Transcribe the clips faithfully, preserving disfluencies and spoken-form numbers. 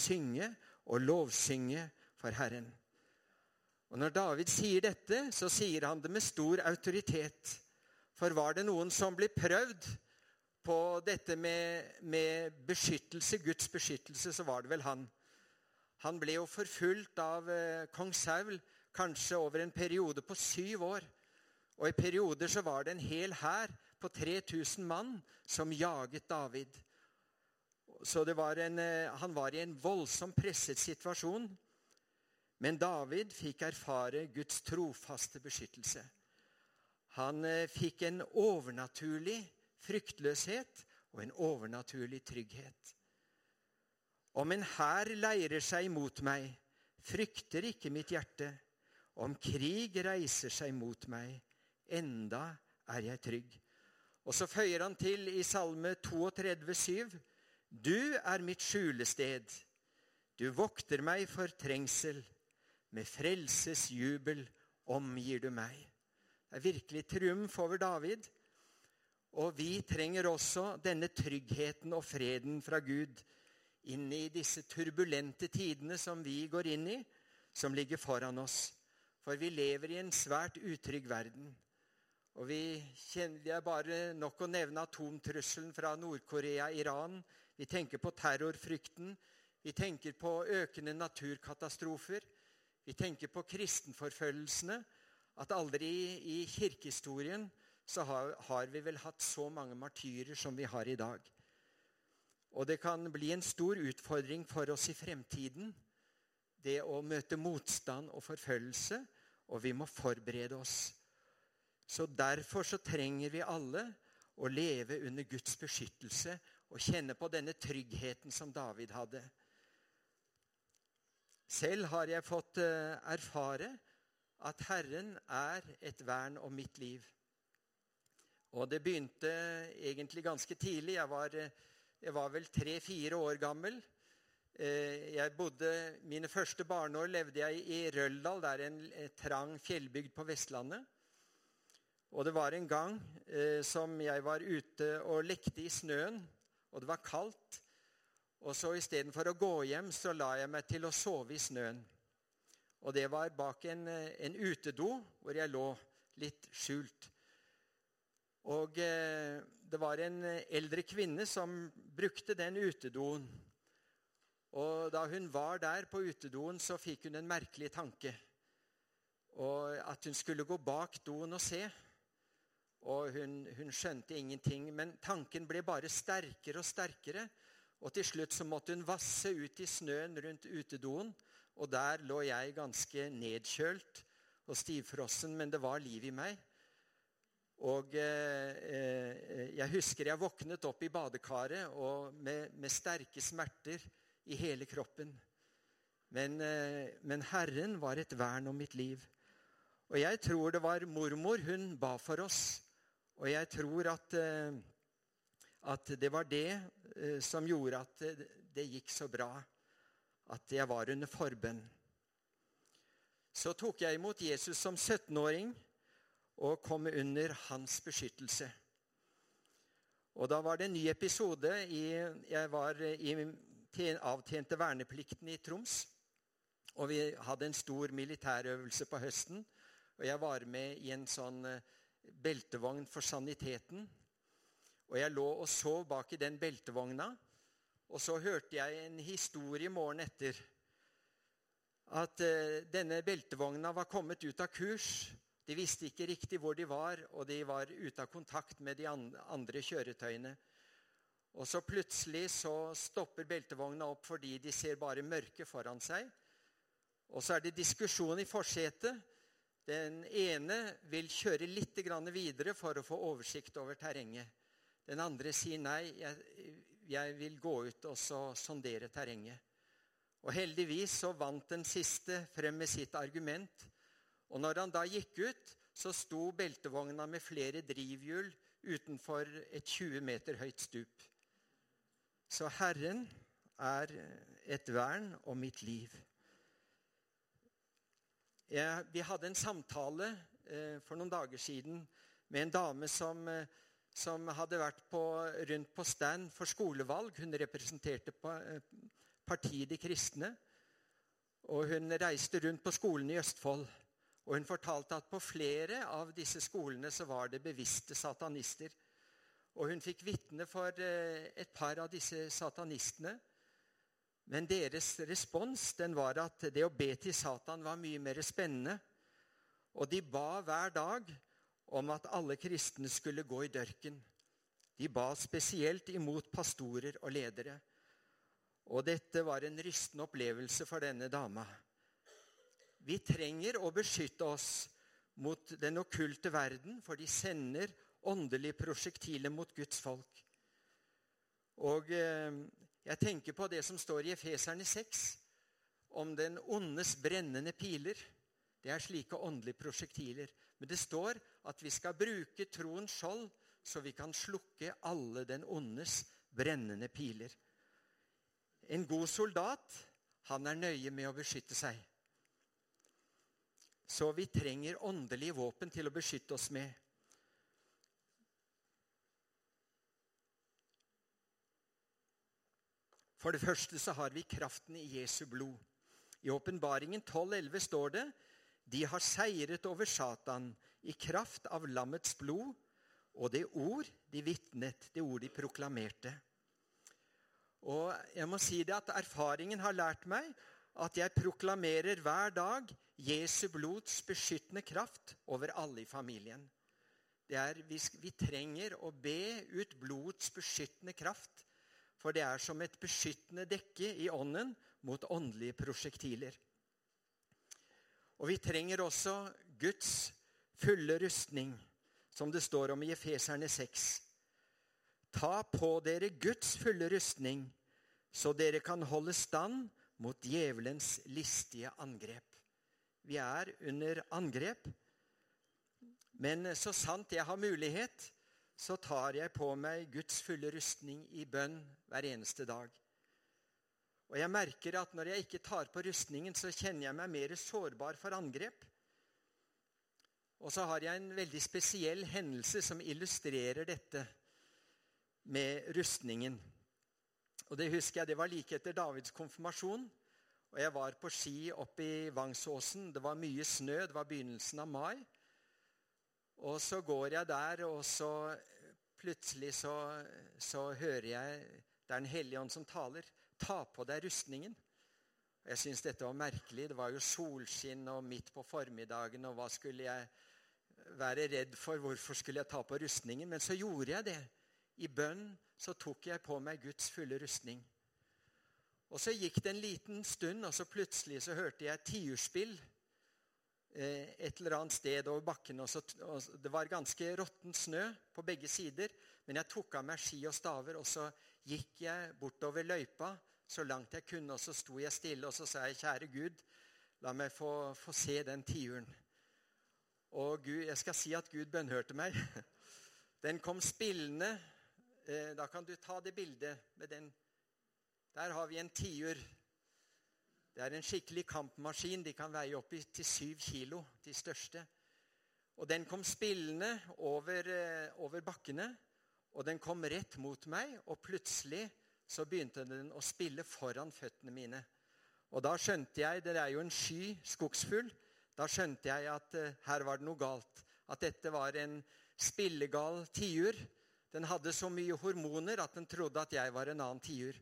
synge og lovsynge for Herren. Og når David sier dette, så sier han det med stor autoritet. For var det noen som ble prøvd på dette med, med beskyttelse, Guds beskyttelse, så var det vel han. Han ble jo forfulgt av eh, kong Saul, kanskje over en periode på syv år. Og i perioder så var det en hel hær på tre tusen mann som jaget David. Så det var en, eh, han var i en voldsom presset situasjon. Men David fikk erfare Guds trofaste beskyttelse. Han eh, fikk en overnaturlig fryktløshet og en overnaturlig trygghet. Om en hær leirer seg mot meg, frykter ikke mitt hjerte. Om krig reiser seg mot meg, enda er jeg trygg. Og så føyer han til i salme trettito syv. Du er mitt skjulested. Du vokter meg for trengsel. Med frelsesjubel omgir du meg. Det er virkelig triumf over David. Og vi trenger også denne tryggheten og freden fra Gud inn i disse turbulente tidene som vi går inn i, som ligger foran oss. For vi lever i en svært utrygg verden. Og vi kjenner, det er bare nok å nevne atomtrusselen fra Nord-Korea, Iran. Vi tenker på terrorfrykten. Vi tenker på økende naturkatastrofer. Vi tenker på kristenforfølgelsene, at aldri i kirkehistorien så har, har vi vel hatt så mange martyrer som vi har i dag. Og det kan bli en stor utfordring for oss i fremtiden, det å møte motstand og forfølgelse, og vi må forberede oss. Så derfor så trenger vi alle å leve under Guds beskyttelse og kjenne på denne tryggheten som David hadde. Selv har jeg fått erfare at Herren er et vern om mitt liv. Og det begynte egentlig ganske tidlig. Jeg var, jeg var vel tre-fire år gammel. Jeg bodde, mine første barneår levde jeg i Røldal, der en trang fjellbygd på Vestlandet. Og det var en gang eh, som jeg var ute og lekte i snøen, og det var kaldt. Og så i stedet for å gå hjem, så la jeg meg til å sove i snøen. Og det var bak en, en utedo, hvor jeg lå litt skjult. Og eh, det var en eldre kvinne som brukte den utedoen. Og da hun var der på utedoen, så fikk hun en merkelig tanke. Og at hun skulle gå bak doen og se. Og hun, hun skjønte ingenting, men tanken ble bare sterkere og sterkere. Og til slutt så måtte hun vasse ut i snøen rundt utedoen, og der lå jeg ganske nedkjølt og stivfrossen, men det var liv i meg. Og eh, jeg husker jeg våknet opp i badekaret og med, med sterke smerter i hele kroppen. Men, eh, men Herren var et vern om mitt liv. Og jeg tror det var mormor, hun ba for oss. Og jeg tror at, eh, at det var det eh, som gjorde at det, det gikk så bra. At jeg var under forbønn. Så tok jeg imot Jesus som syttenåring og kom under hans beskyttelse. Og da var det en ny episode. I, jeg var i avtjente verneplikten i Troms, og vi hadde en stor militærøvelse på høsten, og jeg var med i en sånn beltevogn for saniteten. Og jeg lå og sov bak i den beltevogna, og så hørte jeg en historie morgen etter, at uh, denne beltevogna var kommet ut av kurs. De visste ikke riktig hvor de var, og de var ute av kontakt med de andre kjøretøyene. Og så plutselig så stopper beltevogna opp fordi de ser bare mørke foran seg. Og så er det diskusjon i forsetet. Den ene vil kjøre litt grann videre for å få oversikt over terrenget. Den andre sier nei, jeg, jeg vil gå ut og så sondere terrenget. Og heldigvis så vant den siste frem med sitt argument. Og når han da gikk ut, så sto beltevogna med flere drivhjul utenfor et tjue meter høyt stup. Så Herren er et vern om mitt liv. Jeg, vi hadde en samtale eh, for noen dager siden med en dame som, eh, som hadde vært på, rundt på stand for skolevalg. Hun representerte på, eh, Partiet de Kristne. Og hun reiste rundt på skolen i Østfold. Og hun fortalte at på flere av disse skolene så var det bevisste satanister. Og hun fikk vitne for et par av disse satanistene. Men deres respons den var at det å be til Satan var mye mer spennende. Og de ba hver dag om at alle kristne skulle gå i dørken. De ba spesielt imot pastorer og ledere. Og dette var en rystende opplevelse for denne dama. Vi trenger å beskytte oss mot den okkulte verden, for de sender åndelige prosjektiler mot Guds folk. Og eh, jeg tenker på det som står i Efeserne seks, om den ondes brennende piler. Det er slike åndelige prosjektiler. Men det står at vi skal bruke troens skjold, så vi kan slukke alle den ondes brennende piler. En god soldat, han er nøye med å beskytte seg. Så vi trenger åndelige våpen til å beskytte oss med. For det første så har vi kraften i Jesu blod. I Åpenbaringen tolv elleve står det: de har seiret over Satan i kraft av lammets blod, og det ord de vitnet, det ord de proklamerte. Og jeg må si det at erfaringen har lært meg at jeg proklamerer hver dag Jesu blods beskyttende kraft over alle i familien. Det er, vi, vi trenger å be ut blods beskyttende kraft, for det er som et beskyttende dekke i ånden mot åndelige prosjektiler. Og vi trenger også Guds fulle rustning, som det står om i Efeserne seks. Ta på dere Guds fulle rustning, så dere kan holde stand mot djevelens listige angrep. Vi er under angrep, men så sant jeg har mulighet, så tar jeg på meg Guds fulle rustning i bønn hver eneste dag. Og jeg merker at når jeg ikke tar på rustningen, så kjenner jeg meg mer sårbar for angrep. Og så har jeg en veldig spesiell hendelse som illustrerer dette med rustningen. Og det husker jeg, det var like etter Davids konfirmasjon, og jeg var på ski oppe i Vangsåsen. Det var mye snø, det var begynnelsen av mai. Og så går jeg der, og så plutselig så, så hører jeg, det er en hellige ånd som taler, ta på deg rustningen. Og jeg synes dette var merkelig, det var jo solskinn og midt på formiddagen, og hva skulle jeg være redd for, hvorfor skulle jeg ta på rustningen? Men så gjorde jeg det. I bønn så tok jeg på meg Guds fulle rustning. Og så gikk det en liten stund, og så plutselig så hørte jeg et tiurspill eh, et eller annet sted over bakken. Og så, og det var ganske råtten snø på begge sider, men jeg tok av meg ski og staver, og så gikk jeg bortover løypa så langt jeg kunne, og så sto jeg stille, og så sa jeg, kjære Gud, la meg få, få se den tiuren. Og Gud, jeg skal si at Gud bønnhørte meg. Den kom spillende. Da kan du ta det bildet med den. Der har vi en tiur. Det er en skikkelig kampmaskin. De kan veie opp til syv kilo, de største. Og den kom spillende over, over bakkene, og den kom rett mot meg, og plutselig så begynte den å spille foran føttene mine. Og da skjønte jeg, det er jo en sky, skogsfugl, da skjønte jeg at uh, her var det noe galt. At dette var en spillegal tiur. Den hadde så mye hormoner at den trodde at jeg var en annen tiur.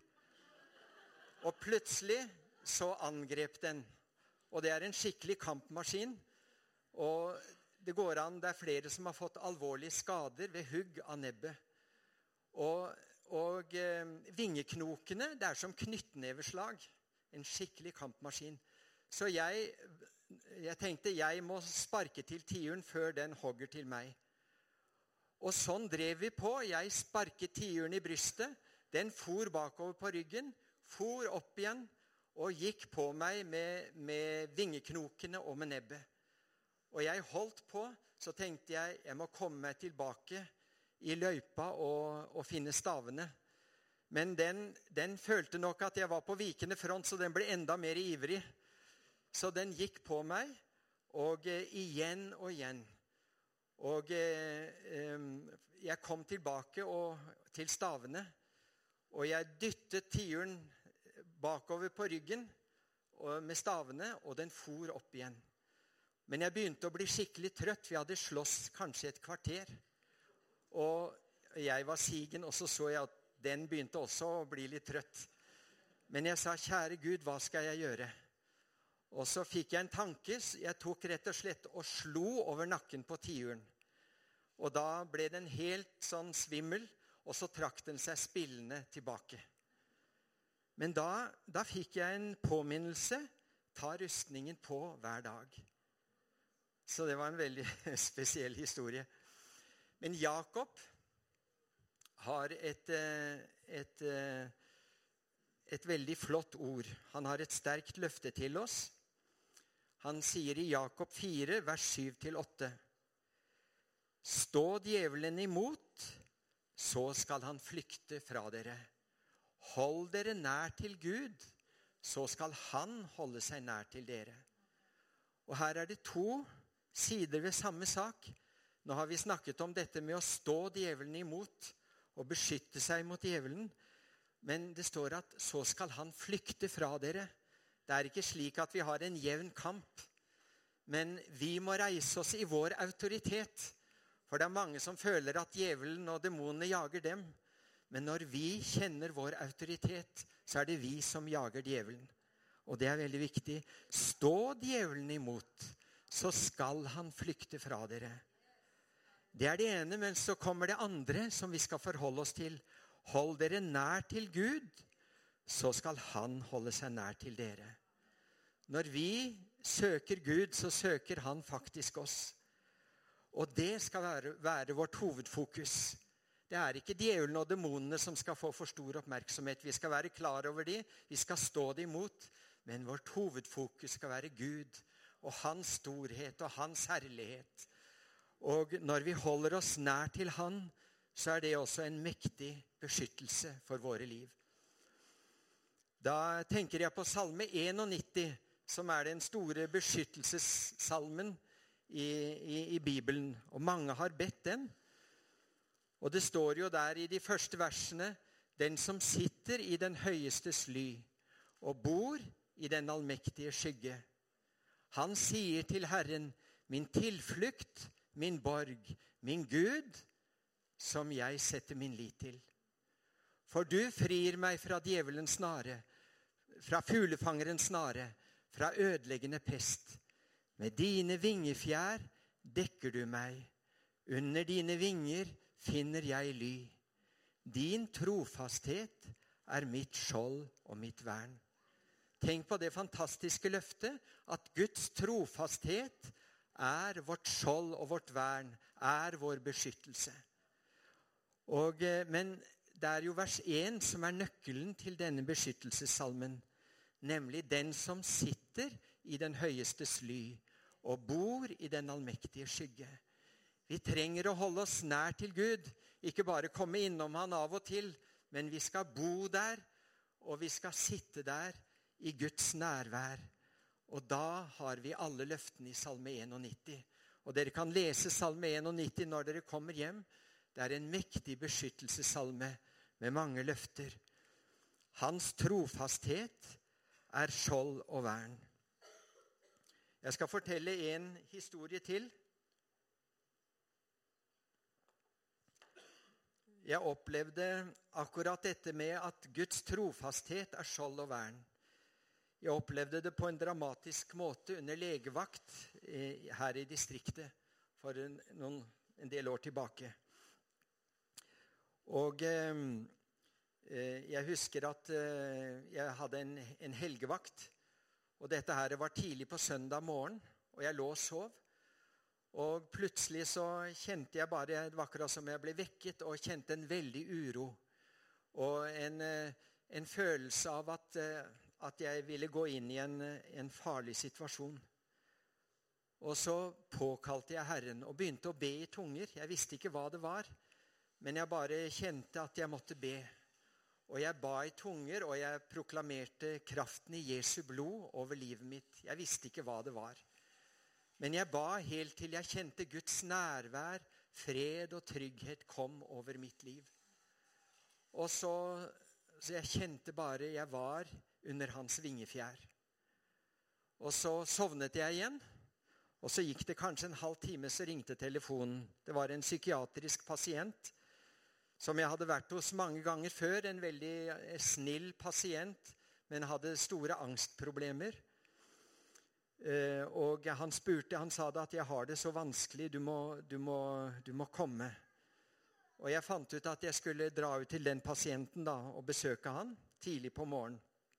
Og plutselig så angrep den. Og det er en skikkelig kampmaskin. Og det går an, det er flere som har fått alvorlige skader ved hugg av nebbet. Og, og eh, vingeknokene, det er som knyttneveslag. En skikkelig kampmaskin. Så jeg, jeg tenkte, jeg må sparke til tiuren før den hogger til meg. Og sånn drev vi på. Jeg sparket tiuren i brystet. Den for bakover på ryggen, for opp igjen, og gikk på meg med, med vingeknokene og med nebbet. Og jeg holdt på, så tenkte jeg, jeg må komme meg tilbake i løypa og, og finne stavene. Men den, den følte nok at jeg var på vikende front, så den ble enda mer ivrig. Så den gikk på meg, og eh, igjen og igjen. Og eh, eh, jeg kom tilbake og, til stavene, og jeg dyttet tiuren bakover på ryggen og med stavene, og den for opp igjen. Men jeg begynte å bli skikkelig trøtt. Vi hadde slåss kanskje et kvarter. Og jeg var sigen, og så så jeg at den begynte også å bli litt trøtt. Men jeg sa, kjære Gud, hva skal jeg gjøre? Og så fikk jeg en tanke. Jeg tok rett og slett og slo over nakken på tiuren. Og da ble den helt sånn svimmel, og så trakk den seg spillende tilbake. Men da, da fikk jeg en påminnelse, ta rustningen på hver dag. Så det var en veldig spesiell historie. Men Jakob har et, et, et veldig flott ord. Han har et sterkt løfte til oss. Han sier i Jakob fire, vers syv til åtte. Stå djevelen imot, så skal han flykte fra dere. Hold dere nær til Gud, så skal han holde seg nær til dere. Og her er det to sider ved samme sak. Nå har vi snakket om dette med å stå djevelen imot og beskytte seg mot djevelen. Men det står at så skal han flykte fra dere. Det er ikke slik at vi har en jevn kamp. Men vi må reise oss i vår autoritet. For det er mange som føler at djevelen og demonene jager dem. Men når vi kjenner vår autoritet, så er det vi som jager djevelen. Og det er veldig viktig. Stå djevelen imot, så skal han flykte fra dere. Det er det ene, men så kommer det andre som vi skal forholde oss til. Hold dere nær til Gud, så skal han holde seg nær til dere. Når vi søker Gud, så søker han faktisk oss. Og det skal være, være vårt hovedfokus. Det er ikke djevelen og demonene som skal få for stor oppmerksomhet. Vi skal være klar over de, vi skal stå det imot. Men vårt hovedfokus skal være Gud og hans storhet og hans herlighet. Og når vi holder oss nær til han, så er det også en mektig beskyttelse for våre liv. Da tenker jeg på salme nittien, som er den store beskyttelsessalmen i, i, i Bibelen. Og mange har bedt den. Og det står jo der i de første versene, den som sitter i den høyestes ly og bor i den allmektige skygge. Han sier til Herren, min tilflukt, min borg, min Gud, som jeg setter min lit til. For du frir meg fra djevelens snare, fra fuglefangerens snare, fra ødeleggende pest. Med dine vingefjær dekker du meg. Under dine vinger finner jeg ly. Din trofasthet er mitt skjold og mitt vern. Tenk på det fantastiske løftet, at Guds trofasthet er vårt skjold og vårt vern, er vår beskyttelse. Og, men det er jo vers én som er nøkkelen til denne beskyttelsessalmen, nemlig den som sitter i den høyestes ly og bor i den allmektige skygge. Vi trenger å holde oss nær til Gud, ikke bare komme innom han av og til, men vi skal bo der, og vi skal sitte der i Guds nærvær. Og da har vi alle løftene i salme nittien. Og dere kan lese salme nittien når dere kommer hjem. Det er en mektig beskyttelsessalme med mange løfter. Hans trofasthet er skjold og vern. Jeg skal fortelle en historie til. Jeg opplevde akkurat dette med at Guds trofasthet er skjold og vern. Jeg opplevde det på en dramatisk måte under legevakt her i distriktet for en, noen, en del år tilbake. Og eh, jeg husker at eh, jeg hadde en, en helgevakt, og dette her var tidlig på søndag morgen, og jeg lå og sov. Og plutselig så kjente jeg bare, det var akkurat som jeg ble vekket, og kjente en veldig uro. Og en, en følelse av at, at jeg ville gå inn i en, en farlig situasjon. Og så påkalte jeg Herren og begynte å be i tunger. Jeg visste ikke hva det var, men jeg bare kjente at jeg måtte be. Og jeg ba i tunger, og jeg proklamerte kraften i Jesu blod over livet mitt. Jeg visste ikke hva det var. Men jeg ba helt til jeg kjente Guds nærvær, fred og trygghet kom over mitt liv. Og så, så jeg kjente bare, jeg var under hans vingefjær. Og så sovnet jeg igjen, og så gikk det kanskje en halv time, så ringte telefonen. Det var en psykiatrisk pasient, som jeg hadde vært hos mange ganger før, en veldig snill pasient, men hadde store angstproblemer. Og han spurte, han sa det at jeg har det så vanskelig, du må, du må, du må komme. Og jeg fant ut at jeg skulle dra ut til den pasienten da, og besøke han tidlig på morgenen.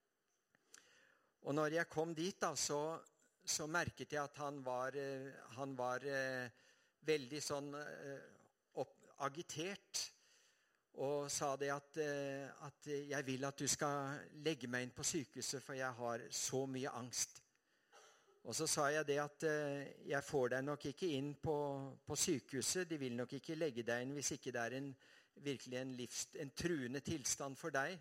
Og når jeg kom dit da, så, så merket jeg at han var, han var eh, veldig sånn eh, opp, agitert, og sa det at, eh, at jeg vil at du skal legge meg inn på sykehuset, for jeg har så mye angst. Og så sa jeg det at eh, jeg får deg nok ikke inn på, på sykehuset, de vil nok ikke legge deg inn hvis ikke det er en, virkelig en, livs, en truende tilstand for deg.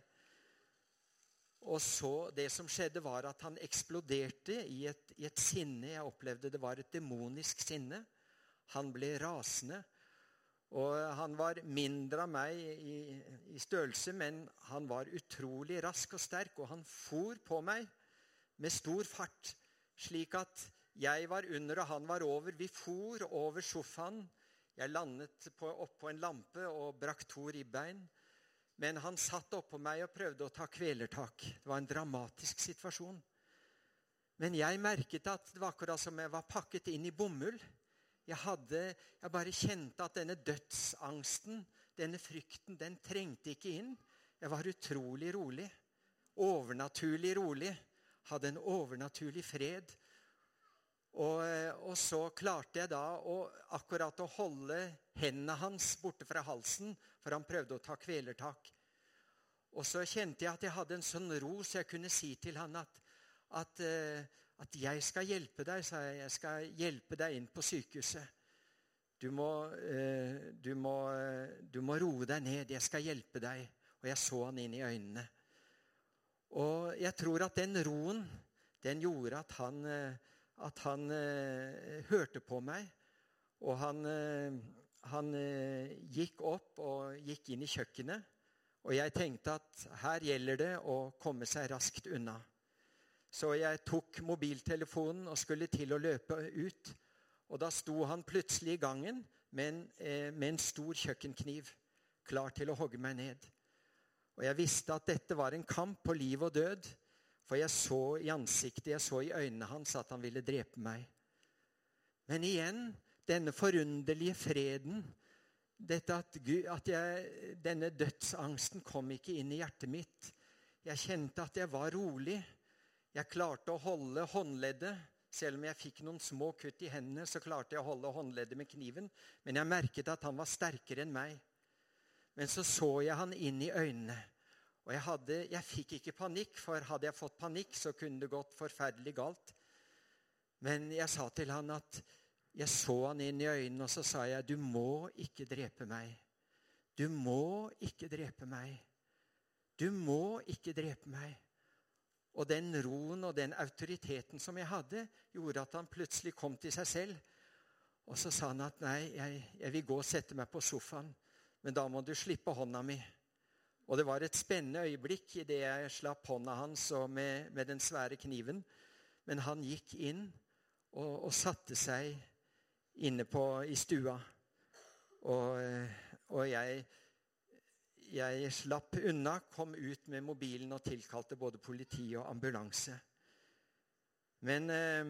Og så det som skjedde var at han eksploderte i et, i et sinne. Jeg opplevde det var et demonisk sinne. Han ble rasende. Og han var mindre av meg i, i størrelse, men han var utrolig rask og sterk. Og han for på meg med stor fart, slik at jeg var under og han var over. Vi for over sofaen. Jeg landet på, opp på en lampe og brakk to ribbein. Men han satt oppå meg og prøvde å ta kvelertak. Det var en dramatisk situasjon. Men jeg merket at det var akkurat som jeg var pakket inn i bomull. Jeg, hadde, jeg bare kjente at denne dødsangsten, denne frykten, den trengte ikke inn. Jeg var utrolig rolig. Overnaturlig rolig. Hadde en overnaturlig fred. Og, og så klarte jeg da å, akkurat å holde hendene hans borte fra halsen, for han prøvde å ta kvelertak. Og så kjente jeg at jeg hadde en sånn ro, så jeg kunne si til han at, at, at jeg skal hjelpe deg, sa jeg. Jeg skal hjelpe deg inn på sykehuset. Du må, du må, du må roe deg ned, jeg skal hjelpe deg. Og jeg så han inn i øynene. Og jeg tror at den roen, den gjorde at han... at han eh, hørte på meg, og han, eh, han eh, gikk opp og gikk inn i kjøkkenet, og jeg tenkte at her gjelder det å komme seg raskt unna. Så jeg tok mobiltelefonen og skulle til å løpe ut, og da sto han plutselig i gangen med en, eh, med en stor kjøkkenkniv, klar til å hogge meg ned. Og jeg visste at dette var en kamp på liv og død, for jeg så i ansiktet, jeg så i øynene hans at han ville drepe meg. Men igjen, denne forunderlige freden, dette at, Gud, at jeg, denne dødsangsten kom ikke inn i hjertet mitt. Jeg kjente at jeg var rolig. Jeg klarte å holde håndleddet. Selv om jeg fikk noen små kutt i hendene, så klarte jeg å holde håndleddet med kniven. Men jeg merket at han var sterkere enn meg. Men så så jeg han inn i øynene. Og jeg, hadde, jeg fikk ikke panikk, for hadde jeg fått panikk, så kunne det gått forferdelig galt. Men jeg sa til han at jeg så han inn i øynene, og så sa jeg, du må ikke drepe meg. Du må ikke drepe meg. Du må ikke drepe meg. Og den roen og den autoriteten som jeg hadde, gjorde at han plutselig kom til seg selv. Og så sa han at nei, jeg, jeg vil gå og sette meg på sofaen, men da må du slippe hånda mi. Og det var et spennende øyeblikk i det jeg slapp hånda hans og med, med den svære kniven. Men han gikk inn og, og satte seg inne på, i stua. Og, og jeg, jeg slapp unna, kom ut med mobilen og tilkalte både politi og ambulanse. Men eh,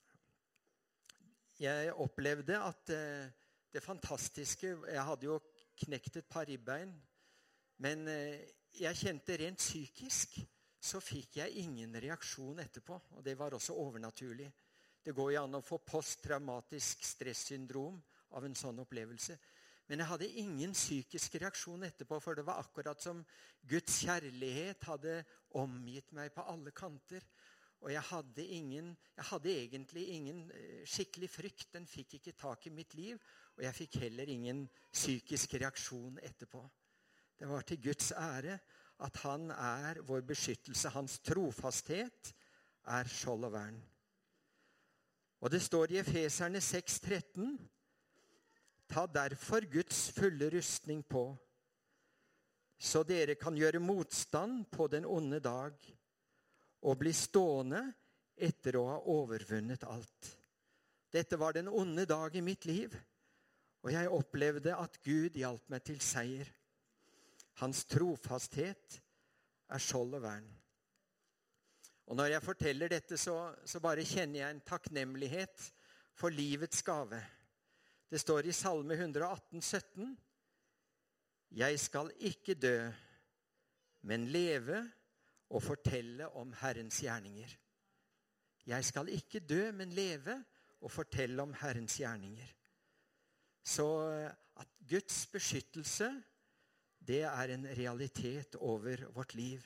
jeg opplevde at eh, det fantastiske, jeg hadde jo knekt et par ribbein, men jeg kjente rent psykisk, så fikk jeg ingen reaksjon etterpå, og det var også overnaturlig. Det går jo an å få posttraumatisk stressyndrom av en sånn opplevelse. Men jeg hadde ingen psykisk reaksjon etterpå, for det var akkurat som Guds kjærlighet hadde omgitt meg på alle kanter. Og jeg hadde, ingen, jeg hadde egentlig ingen skikkelig frykt, den fikk ikke tak i mitt liv, og jeg fikk heller ingen psykisk reaksjon etterpå. Det var til Guds ære at han er vår beskyttelse. Hans trofasthet er skjold og vern. Og det står i Efeserne seks tretten, ta derfor Guds fulle rustning på, så dere kan gjøre motstand på den onde dag, og bli stående etter å ha overvunnet alt. Dette var den onde dag i mitt liv, og jeg opplevde at Gud hjalp meg til seier. Hans trofasthet er skjold og vern. Og når jeg forteller dette, så, så bare kjenner jeg en takknemlighet for livets gave. Det står i Salme one eighteen, sytten. Jeg skal ikke dø, men leve og fortelle om Herrens gjerninger. Jeg skal ikke dø, men leve og fortelle om Herrens gjerninger. Så at Guds beskyttelse, det er en realitet over vårt liv.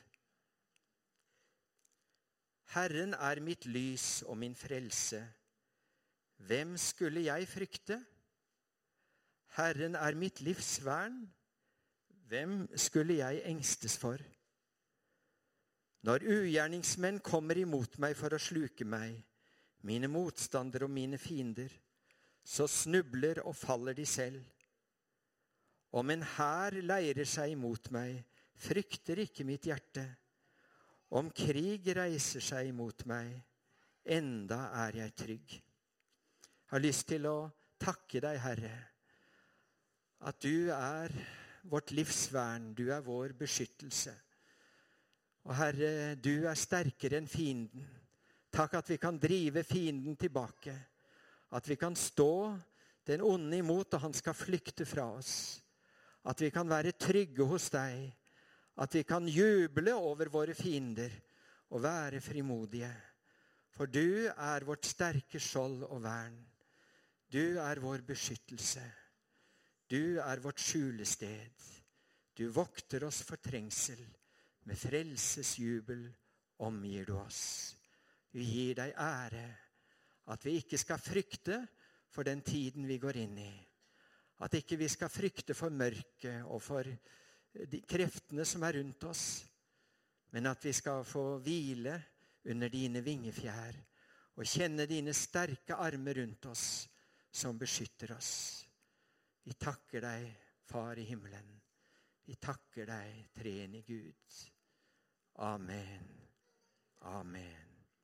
Herren er mitt lys og min frelse. Hvem skulle jeg frykte? Herren er mitt livs vern. Hvem skulle jeg engstes for? Når ugjerningsmenn kommer imot meg for å sluke meg, mine motstandere og mine fiender, så snubler og faller de selv. Om en hær leirer seg imot meg, frykter ikke mitt hjerte. Om krig reiser seg imot meg, enda er jeg trygg. Jeg har lyst til å takke deg, Herre, at du er vårt livsvern, du er vår beskyttelse. Og Herre, du er sterkere enn fienden. Takk at vi kan drive fienden tilbake. At vi kan stå den onde imot, og han skal flykte fra oss. At vi kan være trygge hos deg. At vi kan juble over våre fiender og være frimodige. For du er vårt sterke skjold og vern. Du er vår beskyttelse. Du er vårt skjulested. Du vokter oss for trengsel. Med frelsesjubel omgir du oss. Vi gir deg ære, at vi ikke skal frykte for den tiden vi går inn i. At ikke vi skal frykte for mørket og for de kreftene som er rundt oss, men at vi skal få hvile under dine vingefjær og kjenne dine sterke armer rundt oss som beskytter oss. Vi takker deg, Far i himmelen. Vi takker deg, treenige Gud. Amen. Amen.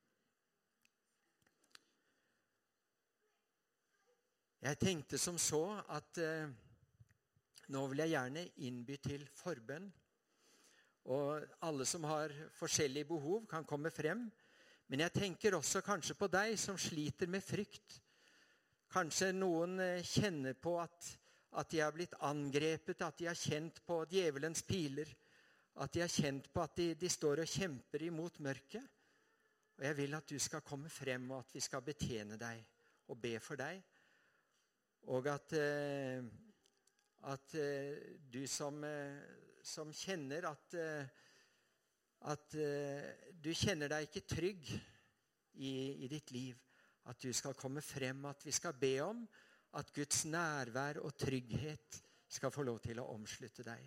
Jeg tenkte som så at eh, nå vil jeg gjerne innby til forbønn. Og alle som har forskjellige behov kan komme frem. Men jeg tenker også kanskje på deg som sliter med frykt. Kanskje noen eh, kjenner på at At de har blitt angrepet, at de har kjent på djevelens piler, at de har kjent på at de, de står og kjemper imot mørket. Og jeg vil at du skal komme frem, og at vi skal betjene deg og be for deg. Og at, eh, at eh, du som, eh, som kjenner at, eh, at eh, du kjenner deg ikke trygg i, i ditt liv, at du skal komme frem, at vi skal be om at Guds nærvær og trygghet skal få lov til å omslutte deg.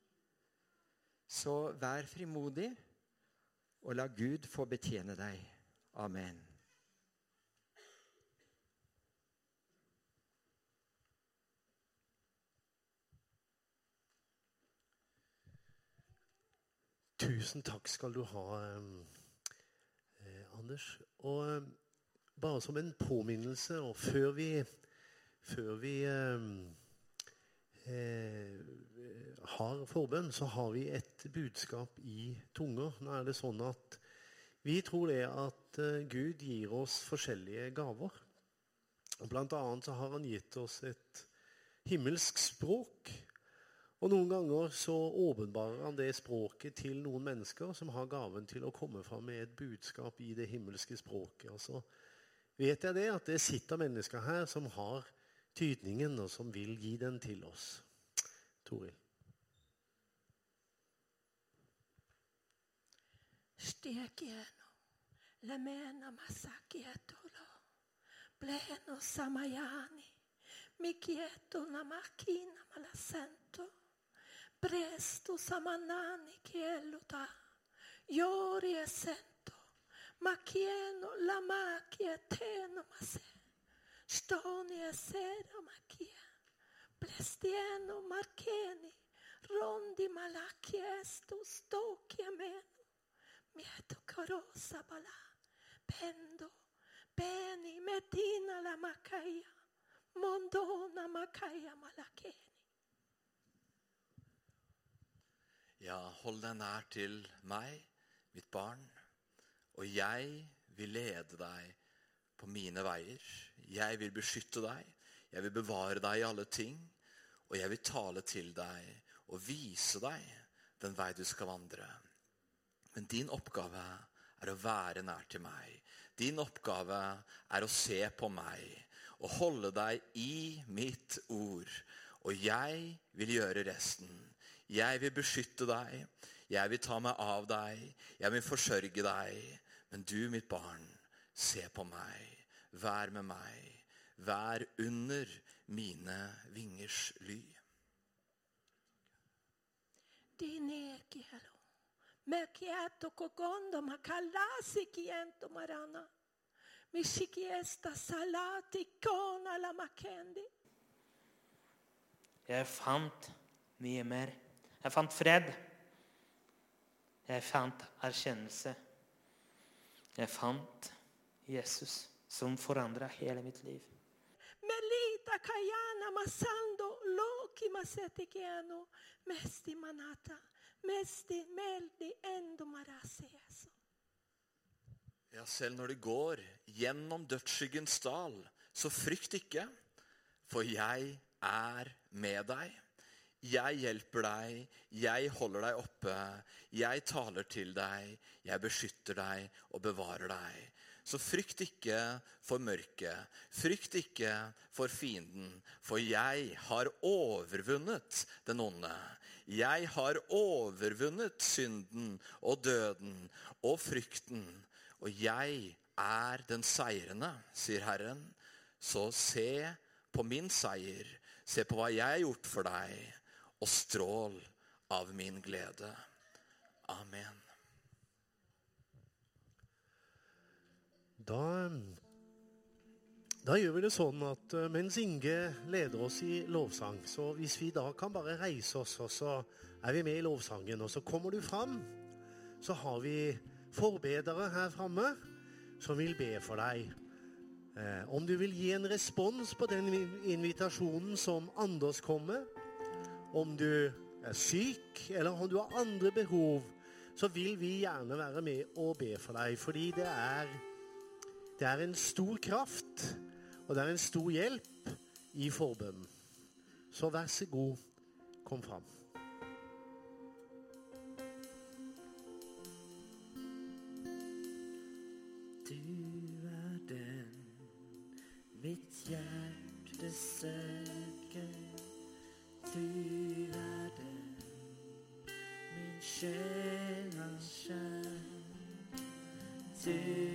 Så vær frimodig, og la Gud få betjene deg. Amen. Tusen takk skal du ha, eh, Anders. Og eh, bare som en påminnelse, og før vi Før vi eh, eh, har forbønn, så har vi et budskap i tunger. Nå er det sånn at vi tror det at eh, Gud gir oss forskjellige gaver. Og blant annet så har han gitt oss et himmelsk språk. Og noen ganger så åpenbarer han det språket til noen mennesker som har gaven til å komme fram med et budskap i det himmelske språket. Og så vet jeg det at det sitter mennesker her som har tydningen, og som vil gi den til oss. Toril. Stekieno, lemena masakietolo, pleno samayani, mikieto na makina malasento, presto samanani kieluta, yori esento, makieno la makieteno mase. Stoni e sera macchia, plestieno marcheni, rondi malacchiesto, stocchi ameno, Mieto corosa bala. Pendo. Beni medina la makaya. Mondona makaya malakeni. Ja, hold deg nær til meg, mitt barn, og jeg vil lede deg på mine veier. Jeg vil beskytte deg, jeg vil bevare deg i alle ting, og jeg vil tale til deg og vise deg den vei du skal vandre. Men din oppgave er å være nær til meg. Din oppgave er å se på meg og holde deg i mitt ord, og jeg vil gjøre resten. Jeg vil beskytte deg, jeg vil ta meg av deg, jeg vil forsørge deg. Men du, mitt barn, se på meg, vær med meg, vær under mine vingers ly. Dine kielo, me quieto kogondo makalasi kiento marana, mi shikiesta salati kona la makendi. Jeg fant mye mer. Jeg fant fred. Jeg fant erkjennelse. Jeg fant Jesus som forandret hele mitt liv. Melita kayana masando loki maseti kiano, mesti manata, mesti meldi endo marase Jesu. Ja, selv når det går gjennom dødsskyggens dal, så frykt ikke, for jeg er med deg. Jeg hjelper deg, jeg holder deg oppe, jeg taler til deg, jeg beskytter deg og bevarer deg. Så frykt ikke for mørket, frykt ikke for fienden, for jeg har overvunnet den onde. Jeg har overvunnet synden og døden og frykten, og jeg er den seirende, sier Herren. Så se på min seier, se på hva jeg har gjort for deg, og strål av min glede. Amen. Da, da gjør vi det sånn at mens Inge leder oss i lovsang, så hvis vi da kan bare reise oss, og så er vi med i lovsangen, og så kommer du fram, så har vi forbedere her fremme som vil be for deg. Eh, om du vil gi en respons på den invitasjonen som Anders kommer, om du er syk, eller om du har andre behov, så vil vi gjerne være med og be for deg, fordi det er, det er en stor kraft, og det er en stor hjelp i forbønnen. Så vær så god, kom fram. Du er den mitt hjerte søker. Du er den min sjel har skjønt. Du